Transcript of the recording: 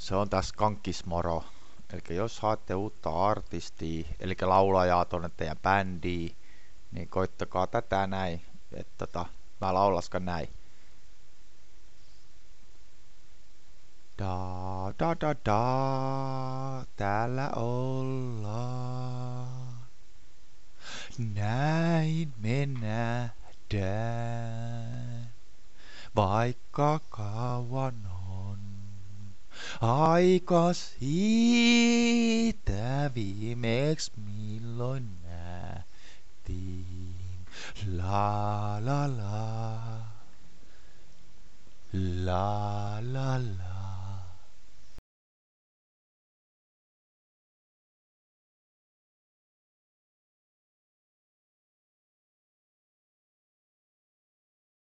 Se on tässä Kankismoro. Eli jos saatte uutta artistia, eli laulajaa tonne teidän bändiin, niin koittakaa tätä näin. Mä laulaskan näin. Da da da da, täällä ollaan. Näin me nähdään, vaikka kauan on aika siitä viimeksi milloin nähtiin. La la la, la la la.